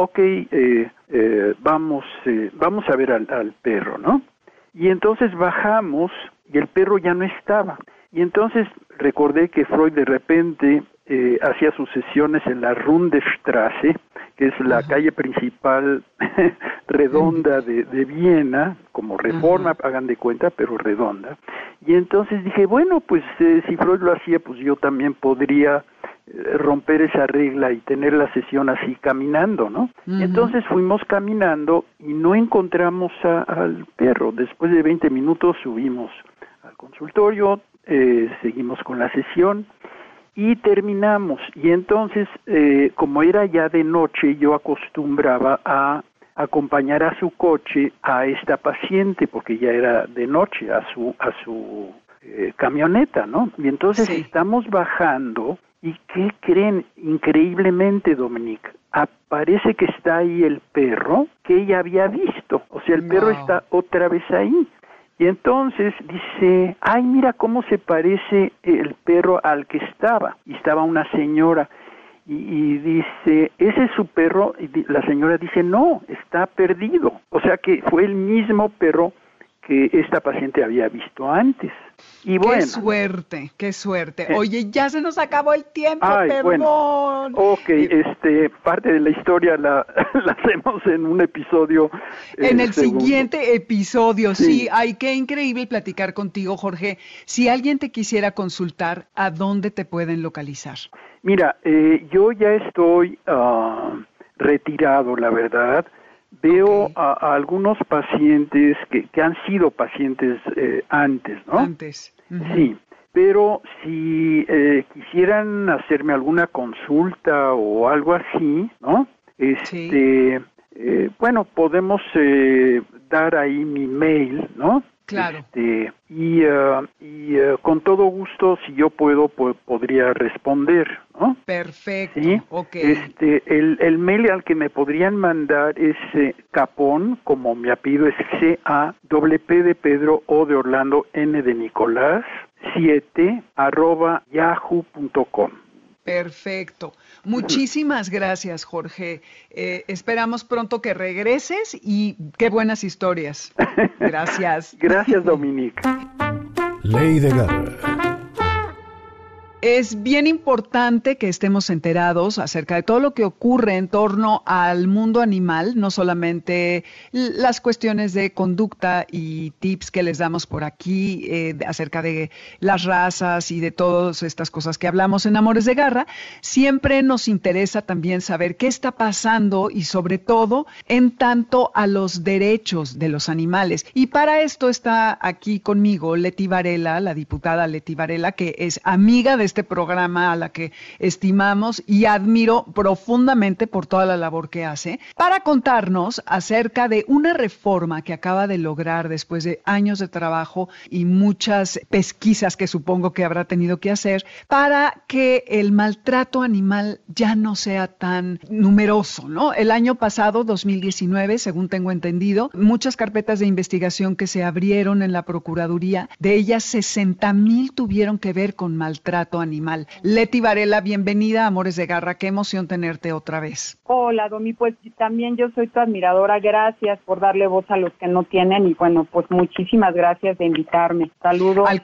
vamos a ver al perro, ¿no? Y entonces bajamos y el perro ya no estaba. Y entonces recordé que Freud de repente hacía sus sesiones en la Rundestraße, que es la calle principal redonda de Viena, como Reforma, hagan de cuenta, pero redonda. Y entonces dije, bueno, pues si Freud lo hacía, pues yo también podría romper esa regla y tener la sesión así caminando, ¿no? Y entonces fuimos caminando y no encontramos al perro. Después de 20 minutos subimos al consultorio, seguimos con la sesión y terminamos. Y entonces, como era ya de noche, yo acostumbraba a acompañar a su coche a esta paciente, porque ya era de noche, a su camioneta, ¿no? Y entonces estamos bajando, ¿y qué creen? Increíblemente, Dominique, parece que está ahí el perro que ella había visto, o sea, el perro está otra vez ahí. Y entonces dice, ay, mira cómo se parece el perro al que estaba. Y estaba una señora y dice, ¿ese es su perro? Y la señora dice, no, está perdido. O sea que fue el mismo perro que esta paciente había visto antes. Y bueno. Qué suerte, qué suerte. Oye, ya se nos acabó el tiempo, perdón. Bueno, ok, parte de la historia la hacemos en un episodio. En el siguiente episodio, sí. Ay, qué increíble platicar contigo, Jorge. Si alguien te quisiera consultar, ¿a dónde te pueden localizar? Mira, yo ya estoy retirado, la verdad. Veo a algunos pacientes que han sido pacientes antes, ¿no? Antes. Sí, pero si quisieran hacerme alguna consulta o algo así, ¿no? Bueno, podemos dar ahí mi mail, ¿no? Claro. Y con todo gusto, si yo puedo, podría responder, ¿no? Perfecto. ¿Sí? Okay. El mail al que me podrían mandar es Capón, como mi apellido es C-A-P de Pedro, O de Orlando, N de Nicolás, 7@yahoo.com. Perfecto. Muchísimas gracias, Jorge. Esperamos pronto que regreses y qué buenas historias. Gracias. Gracias, Dominique. Ley de Garra. Es bien importante que estemos enterados acerca de todo lo que ocurre en torno al mundo animal, no solamente las cuestiones de conducta y tips que les damos por aquí acerca de las razas y de todas estas cosas que hablamos en Amores de Garra. Siempre nos interesa también saber qué está pasando y sobre todo en tanto a los derechos de los animales. Y para esto está aquí conmigo Leti Varela, la diputada Leti Varela, que es amiga de este programa, a la que estimamos y admiro profundamente por toda la labor que hace, para contarnos acerca de una reforma que acaba de lograr después de años de trabajo y muchas pesquisas que supongo que habrá tenido que hacer para que el maltrato animal ya no sea tan numeroso, ¿no? El año pasado, 2019, según tengo entendido, muchas carpetas de investigación que se abrieron en la Procuraduría, de ellas 60,000 tuvieron que ver con maltrato animal. Leti Varela, bienvenida a Amores de Garra, qué emoción tenerte otra vez. Hola, Domi, pues también yo soy tu admiradora, gracias por darle voz a los que no tienen y bueno, pues muchísimas gracias de invitarme. Saludo a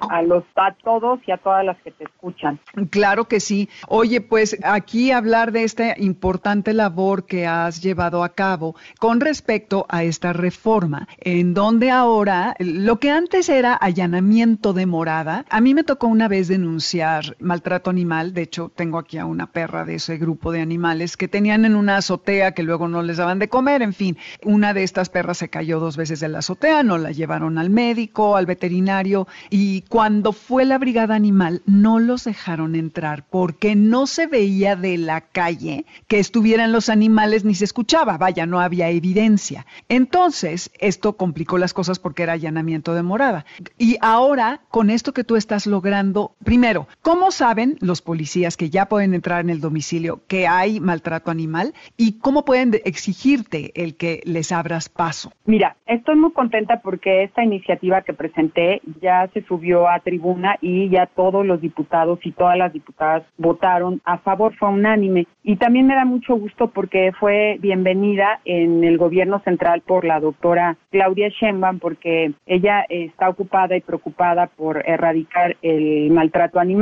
todos y a todas las que te escuchan. Claro que sí. Oye, pues aquí hablar de esta importante labor que has llevado a cabo con respecto a esta reforma, en donde ahora lo que antes era allanamiento de morada, a mí me tocó una vez denunciar maltrato animal. De hecho, tengo aquí a una perra de ese grupo de animales que tenían en una azotea que luego no les daban de comer. En fin, una de estas perras se cayó 2 veces de la azotea, no la llevaron al médico, al veterinario, y cuando fue la brigada animal no los dejaron entrar porque no se veía de la calle que estuvieran los animales ni se escuchaba, vaya, no había evidencia. Entonces, esto complicó las cosas porque era allanamiento de morada. Y ahora, con esto que tú estás logrando, primero, ¿cómo saben los policías que ya pueden entrar en el domicilio que hay maltrato animal y cómo pueden exigirte el que les abras paso? Mira, estoy muy contenta porque esta iniciativa que presenté ya se subió a tribuna y ya todos los diputados y todas las diputadas votaron a favor, fue unánime. Y también me da mucho gusto porque fue bienvenida en el gobierno central por la doctora Claudia Sheinbaum, porque ella está ocupada y preocupada por erradicar el maltrato animal. Este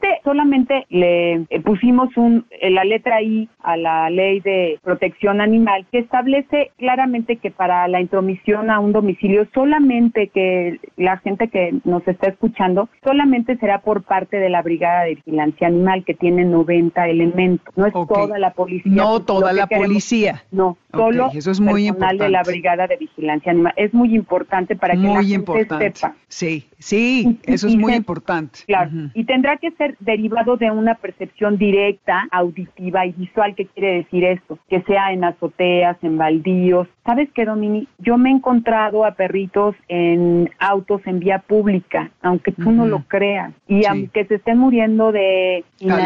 solamente le pusimos la letra I a la Ley de Protección Animal, que establece claramente que para la intromisión a un domicilio, solamente que la gente que nos está escuchando, solamente será por parte de la Brigada de Vigilancia Animal, que tiene 90 elementos. No es toda la policía. No toda la policía. No, solo eso es muy personal de la Brigada de Vigilancia Animal. Es muy importante para que la gente sepa. Sí, eso es muy importante. Claro, y tendrá que ser derivado de una percepción directa, auditiva y visual. ¿Qué quiere decir esto? Que sea en azoteas, en baldíos. ¿Sabes qué, Domini? Yo me he encontrado a perritos en autos en vía pública, aunque tú no lo creas, y aunque se estén muriendo de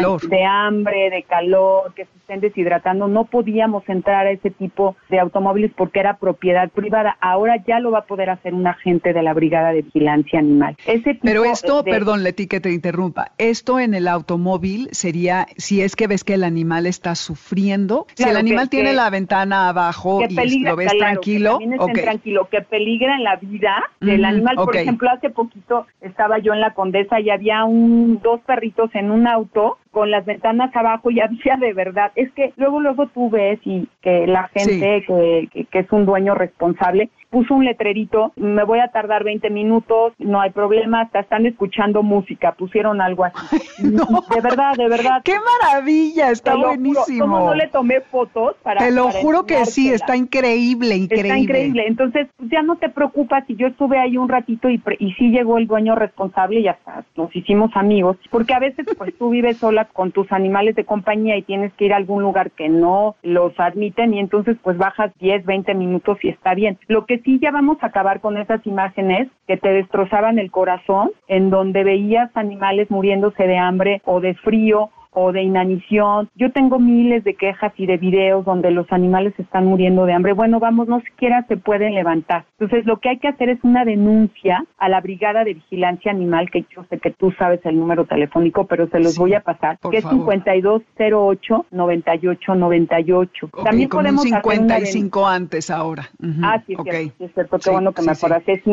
hambre, de calor, que se estén deshidratando, no podíamos entrar a ese tipo de automóviles porque era propiedad privada. Ahora ya lo va a poder hacer un agente de la Brigada de Vigilancia Animal. Pero esto, perdón, Leti, que te interrumpa, esto en el automóvil sería, si es que ves que el animal está sufriendo, claro, si el animal tiene la ventana abajo y lo ves tranquilo, que tranquilo, que peligra en la vida del animal. Por ejemplo, hace poquito estaba yo en la Condesa y había dos perritos en un auto con las ventanas abajo y había de verdad, es que luego tú ves y que la gente que es un dueño responsable puso un letrerito, me voy a tardar 20 minutos, no hay problema, hasta están escuchando música, pusieron algo así. No. De verdad. ¡Qué maravilla! Está buenísimo. ¿Cómo no le tomé fotos para Te lo juro que sí, está increíble. Está increíble. Entonces, ya no te preocupas, si yo estuve ahí un ratito y sí llegó el dueño responsable y hasta nos hicimos amigos, porque a veces pues tú vives sola con tus animales de compañía y tienes que ir a algún lugar que no los admiten y entonces pues bajas 10, 20 minutos y está bien. Lo que sí, ya vamos a acabar con esas imágenes que te destrozaban el corazón, en donde veías animales muriéndose de hambre o de frío o de inanición. Yo tengo miles de quejas y de videos donde los animales están muriendo de hambre. Bueno, no siquiera se pueden levantar. Entonces, lo que hay que hacer es una denuncia a la Brigada de Vigilancia Animal, que yo sé que tú sabes el número telefónico, pero se los voy a pasar, que es 5208-9898. También podemos 55 antes ahora. Sí, es cierto, qué bueno que me acordaste.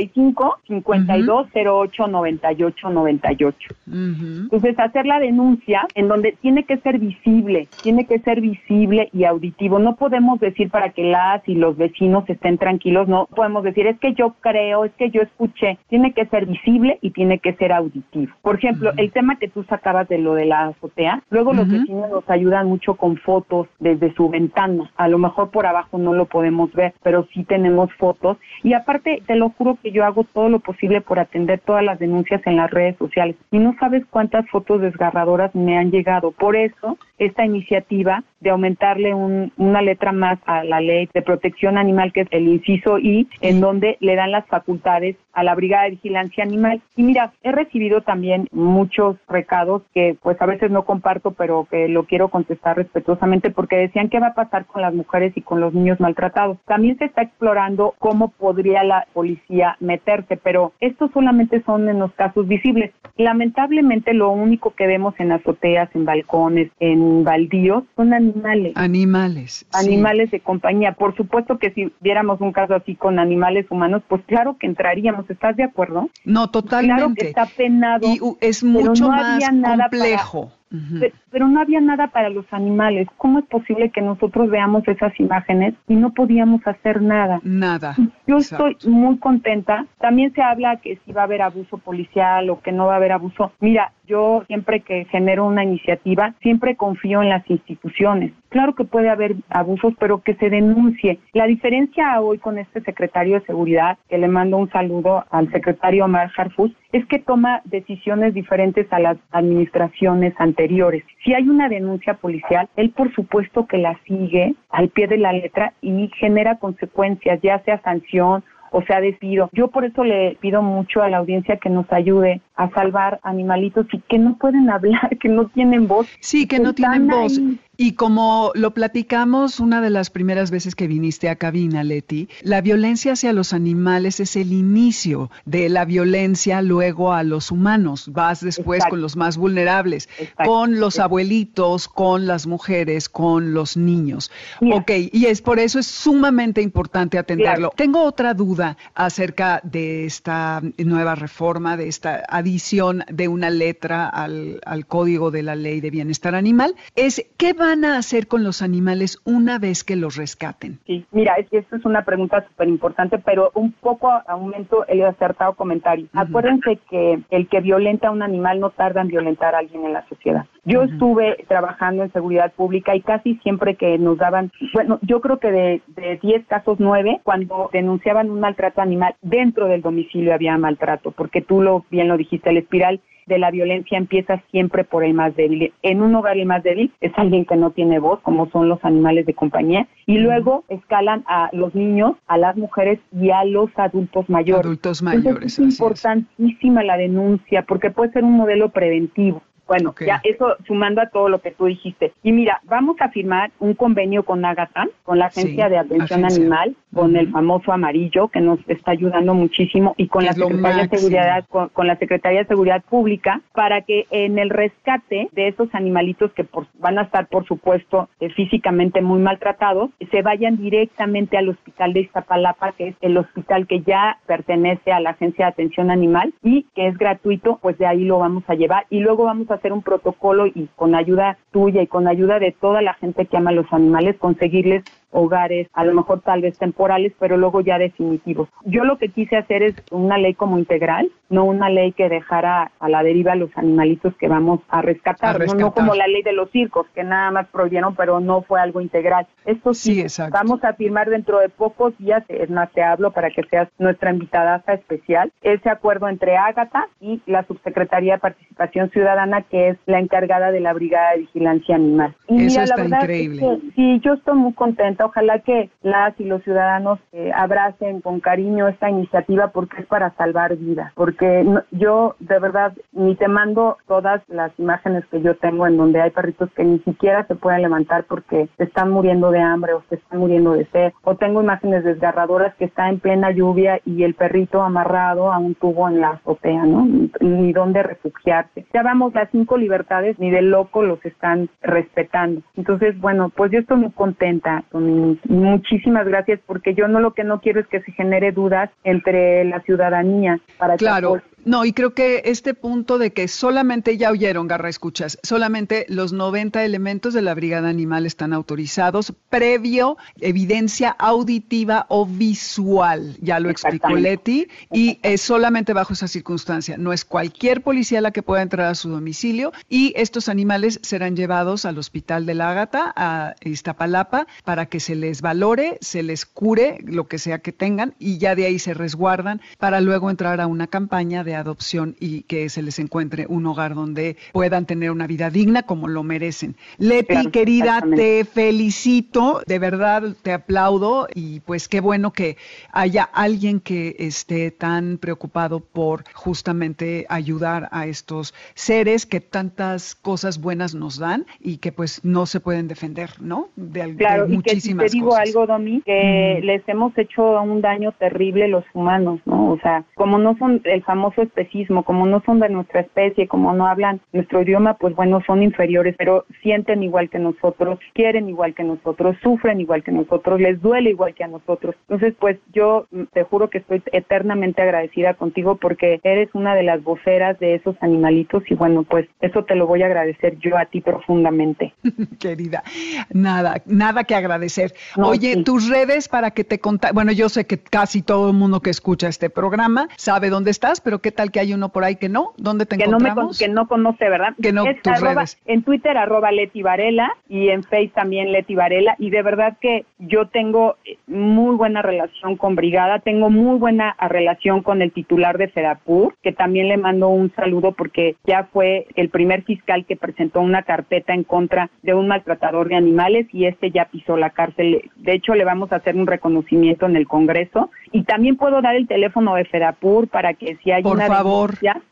52-58-9898. Entonces, hacer la denuncia en donde tiene que ser visible y auditivo. No podemos decir para que las y los vecinos estén tranquilos, no podemos decir es que yo creo, es que yo escuché. Tiene que ser visible y tiene que ser auditivo. Por ejemplo, el tema que tú sacabas de lo de la azotea, luego los vecinos nos ayudan mucho con fotos desde su ventana. A lo mejor por abajo no lo podemos ver, pero sí tenemos fotos. Y aparte, te lo juro que yo hago todo lo posible por atender todas las denuncias en las redes sociales. Y no sabes cuántas fotos desgarradoras me han llegado. Por eso, esta iniciativa de aumentarle una letra más a la Ley de Protección Animal, que es el inciso I, en donde le dan las facultades a la Brigada de Vigilancia Animal. Y mira, he recibido también muchos recados que pues a veces no comparto, pero que lo quiero contestar respetuosamente, porque decían qué va a pasar con las mujeres y con los niños maltratados. También se está explorando cómo podría la policía meterse, pero estos solamente son en los casos visibles. Lamentablemente, lo único que vemos en azoteas, en balcones, en baldíos, son animales. Animales de compañía. Por supuesto que si viéramos un caso así con animales humanos, pues claro que entraríamos. ¿Estás de acuerdo? No, totalmente. Claro que está penado. Y es mucho más complejo. Pero no había nada para los animales. ¿Cómo es posible que nosotros veamos esas imágenes y no podíamos hacer nada? Nada. Yo estoy muy contenta. También se habla que si va a haber abuso policial o que no va a haber abuso. Mira, yo siempre que genero una iniciativa, siempre confío en las instituciones. Claro que puede haber abusos, pero que se denuncie. La diferencia hoy con este secretario de Seguridad, que le mando un saludo al secretario Omar Harfus, es que toma decisiones diferentes a las administraciones anteriores. Si hay una denuncia policial, él por supuesto que la sigue al pie de la letra y genera consecuencias, ya sea sanción o sea despido. Yo por eso le pido mucho a la audiencia que nos ayude a salvar animalitos y que no pueden hablar, que no tienen voz. Sí, que no tienen voz. Y como lo platicamos una de las primeras veces que viniste a cabina, Leti, la violencia hacia los animales es el inicio de la violencia luego a los humanos. Vas después con los más vulnerables, con los abuelitos, con las mujeres, con los niños. Ok, y es por eso es sumamente importante atenderlo. Tengo otra duda acerca de esta nueva reforma, de esta adición de una letra al Código de la Ley de Bienestar Animal. ¿Qué van a hacer con los animales una vez que los rescaten? Sí, mira, esto es una pregunta súper importante, pero un poco aumento el acertado comentario. Acuérdense que el que violenta a un animal no tarda en violentar a alguien en la sociedad. Yo estuve trabajando en seguridad pública y casi siempre que nos daban, bueno, yo creo que de 10 casos, 9, cuando denunciaban un maltrato animal, dentro del domicilio había maltrato, porque tú bien lo dijiste, la espiral de la violencia empieza siempre por el más débil. En un hogar el más débil es alguien que no tiene voz, como son los animales de compañía, y luego escalan a los niños, a las mujeres y a los adultos mayores. Entonces, es importantísima la denuncia, porque puede ser un modelo preventivo. Bueno, ya eso sumando a todo lo que tú dijiste. Y mira, vamos a firmar un convenio con Ágata, con la Agencia de Atención Animal, con el famoso amarillo, que nos está ayudando muchísimo, y con la Secretaría de Seguridad, con la Secretaría de Seguridad Pública, para que en el rescate de esos animalitos que van a estar, por supuesto, físicamente muy maltratados, se vayan directamente al hospital de Iztapalapa, que es el hospital que ya pertenece a la Agencia de Atención Animal y que es gratuito, pues de ahí lo vamos a llevar, y luego vamos a hacer un protocolo y con ayuda tuya y con ayuda de toda la gente que ama a los animales, conseguirles hogares, a lo mejor tal vez temporales, pero luego ya definitivos. Yo lo que quise hacer es una ley como integral, no una ley que dejara a la deriva a los animalitos que vamos a rescatar. No como la ley de los circos, que nada más prohibieron, pero no fue algo integral. Esto sí, vamos a firmar dentro de pocos días, es más, te hablo para que seas nuestra invitada especial, ese acuerdo entre Ágata y la Subsecretaría de Participación Ciudadana, que es la encargada de la Brigada de Vigilancia Animal. Y eso mira, está la verdad increíble. Es que, sí, yo estoy muy contenta. Ojalá que las y los ciudadanos abracen con cariño esta iniciativa, porque es para salvar vidas. Porque yo, de verdad, ni te mando todas las imágenes que yo tengo en donde hay perritos que ni siquiera se pueden levantar porque se están muriendo de hambre o se están muriendo de sed. O tengo imágenes desgarradoras que está en plena lluvia y el perrito amarrado a un tubo en la azotea, ¿no? Ni dónde refugiarse. Ya vamos, las 5 libertades ni de loco los están respetando. Entonces, bueno, pues yo estoy muy contenta, muchísimas gracias, porque yo lo que no quiero es que se genere dudas entre la ciudadanía. Claro. No, y creo que este punto de que solamente, ya oyeron, Garra Escuchas, solamente los 90 elementos de la Brigada Animal están autorizados, previo evidencia auditiva o visual, ya lo explicó Leti, y es solamente bajo esa circunstancia. No es cualquier policía la que pueda entrar a su domicilio, y estos animales serán llevados al Hospital del Ágata, a Iztapalapa, para que se les valore, se les cure lo que sea que tengan, y ya de ahí se resguardan para luego entrar a una campaña de adopción y que se les encuentre un hogar donde puedan tener una vida digna como lo merecen. Leti, querida, te felicito, de verdad te aplaudo, y pues qué bueno que haya alguien que esté tan preocupado por justamente ayudar a estos seres que tantas cosas buenas nos dan y que pues no se pueden defender, ¿no? De muchísimas cosas. Te digo algo, Domi, que les hemos hecho un daño terrible los humanos, ¿no? O sea, como no son el famoso especismo, como no son de nuestra especie, como no hablan nuestro idioma, pues bueno, son inferiores, pero sienten igual que nosotros, quieren igual que nosotros, sufren igual que nosotros, les duele igual que a nosotros. Entonces, pues yo te juro que estoy eternamente agradecida contigo, porque eres una de las voceras de esos animalitos, y bueno, pues eso te lo voy a agradecer yo a ti profundamente. Querida, nada que agradecer. Oye, tus redes para que te contacten. Bueno, yo sé que casi todo el mundo que escucha este programa sabe dónde estás, pero ¿qué tal que hay uno por ahí que no? ¿Dónde te encontramos? Que no conoce, ¿verdad? Que no, es tus redes. En Twitter, @Leti Varela, y en Face también Leti Varela, y de verdad que yo tengo muy buena relación con Brigada, tengo muy buena relación con el titular de Fedapur, que también le mando un saludo porque ya fue el primer fiscal que presentó una carpeta en contra de un maltratador de animales, y ya pisó la cárcel. De hecho, le vamos a hacer un reconocimiento en el Congreso, y también puedo dar el teléfono de Fedapur para que si hay una denuncia,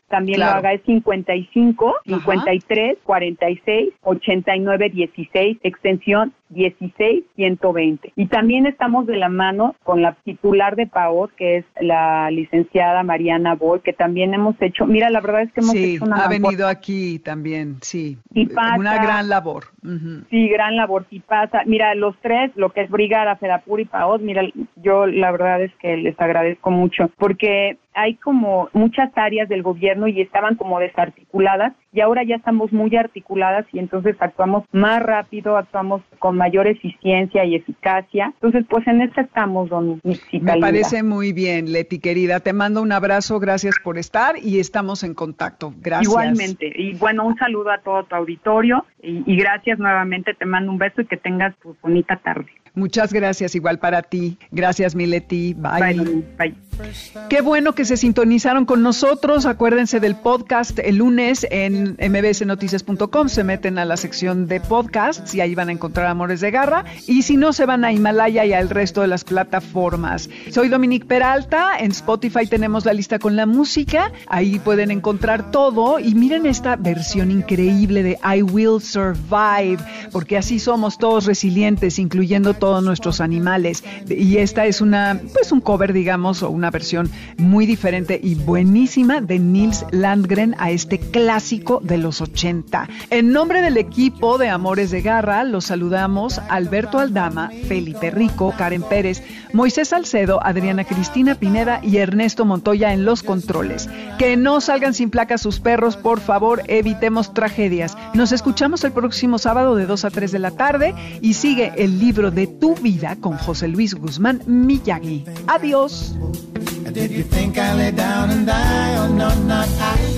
también lo haga. Es 55 53 46 89 16, extensión 16-120. Y también estamos de la mano con la titular de PAOT, que es la licenciada Mariana Boy, que también hemos hecho, mira, la verdad es que hemos hecho una ha venido aquí también, sí, y pasa, una gran labor. Sí, gran labor, sí pasa. Mira, los tres, lo que es Brigada, FEDAPUR y PAOT, mira, yo la verdad es que les agradezco mucho, porque hay como muchas áreas del gobierno y estaban como desarticuladas, y ahora ya estamos muy articuladas y entonces actuamos más rápido, actuamos con mayor eficiencia y eficacia. Entonces, pues en eso estamos, don Mixicalida. Me parece muy bien, Leti, querida. Te mando un abrazo, gracias por estar y estamos en contacto. Gracias. Igualmente. Y bueno, un saludo a todo tu auditorio y gracias nuevamente. Te mando un beso y que tengas tu bonita tarde. Muchas gracias, igual para ti. Gracias, mi Leti. Bye. Bye. Qué bueno que se sintonizaron con nosotros. Acuérdense del podcast el lunes en mbsnoticias.com. Se meten a la sección de podcasts y ahí van a encontrar Amores de Garra. Y si no, se van a Himalaya y al resto de las plataformas. Soy Dominique Peralta. En Spotify tenemos la lista con la música. Ahí pueden encontrar todo. Y miren esta versión increíble de I Will Survive, porque así somos todos resilientes, incluyendo todos nuestros animales. Y esta es un cover, digamos, o una versión muy diferente y buenísima de Nils Landgren a este clásico de los 80. En nombre del equipo de Amores de Garra, los saludamos Alberto Aldama, Felipe Rico, Karen Pérez, Moisés Salcedo, Adriana Cristina Pineda y Ernesto Montoya en los controles. Que no salgan sin placa sus perros, por favor, evitemos tragedias. Nos escuchamos el próximo sábado de 2 a 3 de la tarde y sigue el libro de tu vida con José Luis Guzmán Miyagi. Adiós. Did you think I lay down and die? Oh, no, not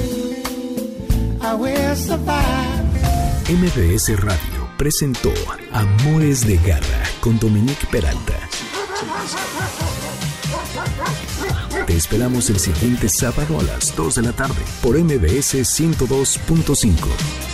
I will survive. MBS Radio presentó Amores de Garra con Dominique Peralta. Te esperamos el siguiente sábado a las 2 de la tarde por MBS 102.5.